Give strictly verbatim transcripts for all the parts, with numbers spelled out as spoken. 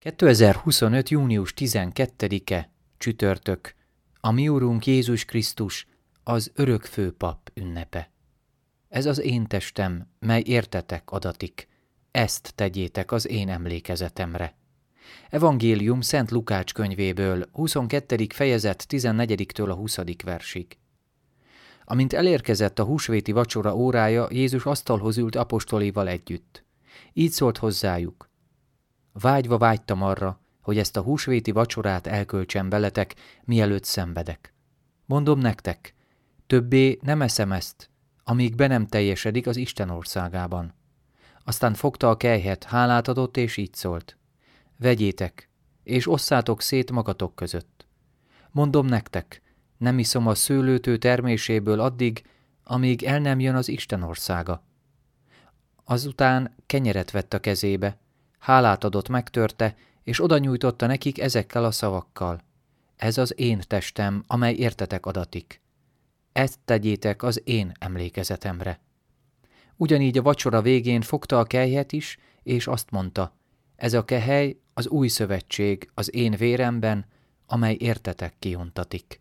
kétezer-huszonöt. június tizenkettedike, csütörtök, a mi Urunk Jézus Krisztus, az örök főpap ünnepe. Ez az én testem, mely értetek adatik, ezt tegyétek az én emlékezetemre. Evangélium Szent Lukács könyvéből, huszonkettedik fejezet tizennegyediktől a huszadik versig. Amint elérkezett a húsvéti vacsora órája, Jézus asztalhoz ült apostoléval együtt. Így szólt hozzájuk: Vágyva vágytam arra, hogy ezt a húsvéti vacsorát elköltsem veletek, mielőtt szenvedek. Mondom nektek, többé nem eszem ezt, amíg be nem teljesedik az Isten országában. Aztán fogta a kelyhet, hálát adott, és így szólt: Vegyétek, és osszátok szét magatok között. Mondom nektek, nem iszom a szőlőtő terméséből addig, amíg el nem jön az Isten országa. Azután kenyeret vett a kezébe, hálát adott, megtörte, és oda nyújtotta nekik ezekkel a szavakkal: Ez az én testem, amely értetek adatik. Ezt tegyétek az én emlékezetemre. Ugyanígy a vacsora végén fogta a kelyhet is, és azt mondta: Ez a kehely az új szövetség az én véremben, amely értetek kiontatik.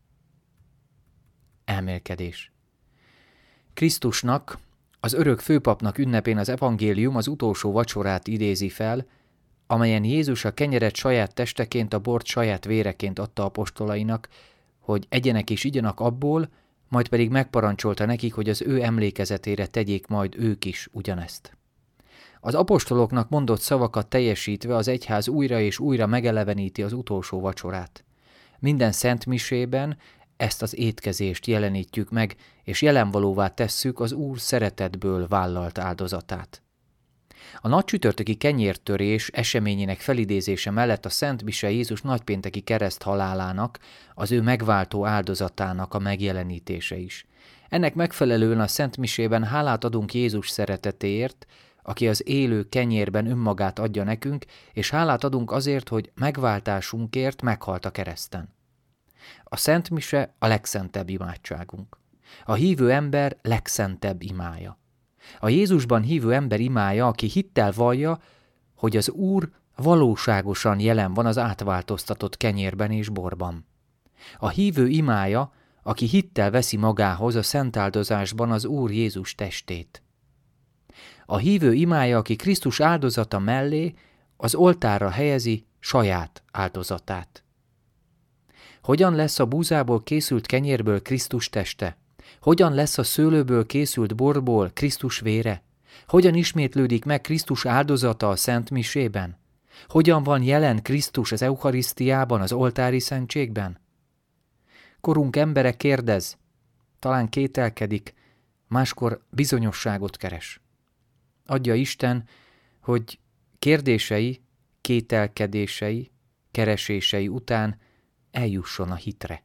Elmélkedés. Krisztusnak, az örök főpapnak ünnepén az evangélium az utolsó vacsorát idézi fel, amelyen Jézus a kenyeret saját testeként, a bort saját véreként adta apostolainak, hogy egyenek és igyanak abból, majd pedig megparancsolta nekik, hogy az ő emlékezetére tegyék majd ők is ugyanezt. Az apostoloknak mondott szavakat teljesítve az egyház újra és újra megeleveníti az utolsó vacsorát. Minden szentmisében ezt az étkezést jelenítjük meg, és jelenvalóvá tesszük az Úr szeretetből vállalt áldozatát. A nagycsütörtöki kenyértörés eseményének felidézése mellett a Szent Mise Jézus nagypénteki kereszthalálának, az ő megváltó áldozatának a megjelenítése is. Ennek megfelelően a Szent Misében hálát adunk Jézus szeretetéért, aki az élő kenyérben önmagát adja nekünk, és hálát adunk azért, hogy megváltásunkért meghalt a kereszten. A Szent Mise a legszentebb imádságunk. A hívő ember legszentebb imája. A Jézusban hívő ember imája, aki hittel vallja, hogy az Úr valóságosan jelen van az átváltoztatott kenyérben és borban. A hívő imája, aki hittel veszi magához a szentáldozásban az Úr Jézus testét. A hívő imája, aki Krisztus áldozata mellé az oltárra helyezi saját áldozatát. Hogyan lesz a búzából készült kenyérből Krisztus teste? Hogyan lesz a szőlőből készült borból Krisztus vére? Hogyan ismétlődik meg Krisztus áldozata a Szent Misében? Hogyan van jelen Krisztus az Eucharisztiában, az oltári szentségben? Korunk embere kérdez, talán kételkedik, máskor bizonyosságot keres. Adja Isten, hogy kérdései, kételkedései, keresései után eljusson a hitre.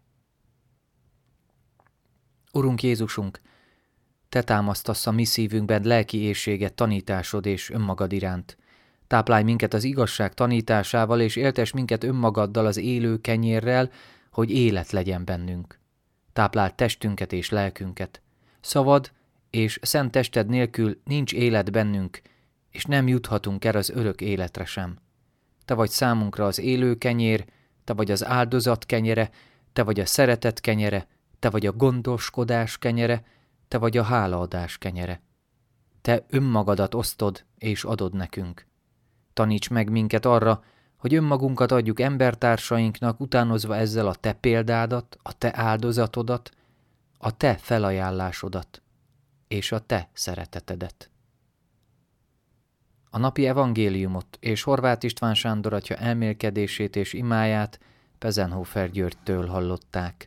Urunk Jézusunk, Te támasztasz a mi szívünkben lelki éhséget tanításod és önmagad iránt. Táplálj minket az igazság tanításával, és éltes minket önmagaddal, az élő kenyérrel, hogy élet legyen bennünk. Tápláld testünket és lelkünket. Szavad és szent tested nélkül nincs élet bennünk, és nem juthatunk el az örök életre sem. Te vagy számunkra az élő kenyér, Te vagy az áldozat kenyere, Te vagy a szeretet kenyere, Te vagy a gondoskodás kenyere, Te vagy a hálaadás kenyere. Te önmagadat osztod és adod nekünk. Taníts meg minket arra, hogy önmagunkat adjuk embertársainknak, utánozva ezzel a Te példádat, a Te áldozatodat, a Te felajánlásodat és a Te szeretetedet. A napi evangéliumot és Horváth István Sándor atya elmélkedését és imáját Pezenhofer Györgytől hallották.